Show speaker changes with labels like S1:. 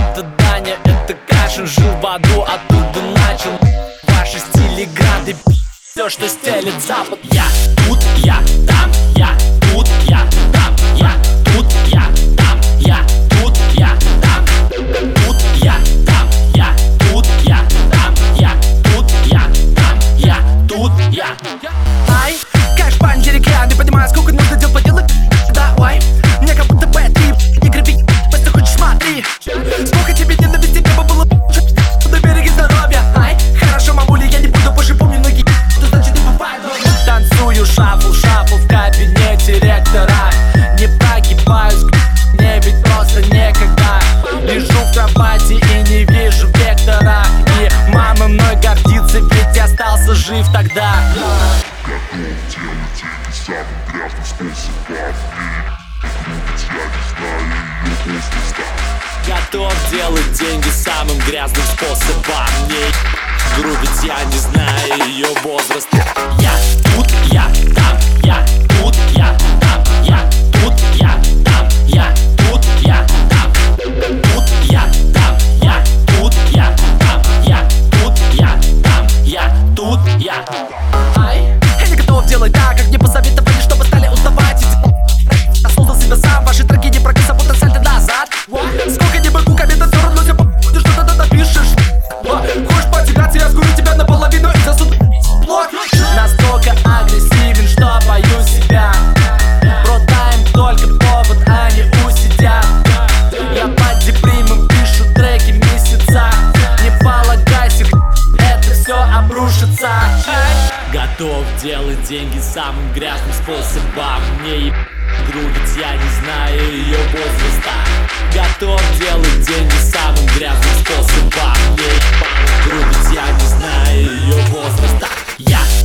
S1: это Даня, это Кашин. Жил в аду, оттуда начал. Ваши стили грады, все, что стелит запад. Я тут, я там, я тут, я там, я тут, я там, я тут, я там, тут, я там, я тут, я там, я тут, я там, я тут, я.
S2: Ай, кэш, пань, деревья, не понимаю, сколько нужно дел поделать. Да, ой, мне как будто бы ты не греби, если хочешь, смотри. Сколько тебе ненависти, небо было на береге здоровья. Ай, хорошо, мамуля, я не буду больше помню ноги. Что значит не бывает?
S1: Танцую шафл, шафл в кабинете ректора. Не прогибаюсь, мне ведь просто некогда. Лежу в кровати и не вижу вектора. И мама мной гордится, ведь я остался жив тогда. Готов делать деньги самым грязным способом. Не грубить, я не знаю ее возраста. Я тут, я там, я тут, я там, я тут, я там, я тут, я там, тут, я там, я тут, я там, я тут, я там, я тут, я.
S2: Ай, я не готов делать так, как мне посоветовали, чтобы стали узнавать. Я создал себя сам, ваши треки не прогресса, будто сальто назад. Сколько не могу, комментать все равно, ты что-то напишешь. Хочешь потягаться, я сгурю тебя наполовину и засуну блок.
S1: Настолько агрессивен, что боюсь себя. Продаем только повод, они усидят. Я под депримом пишу треки месяца. Не полагайся, это все обрушится. Готов делать деньги самым грязным способом. Мне грубить, я не знаю ее возраста. Готов делать деньги самым грязным способом. Мне грубить, я не знаю ее возраста. Я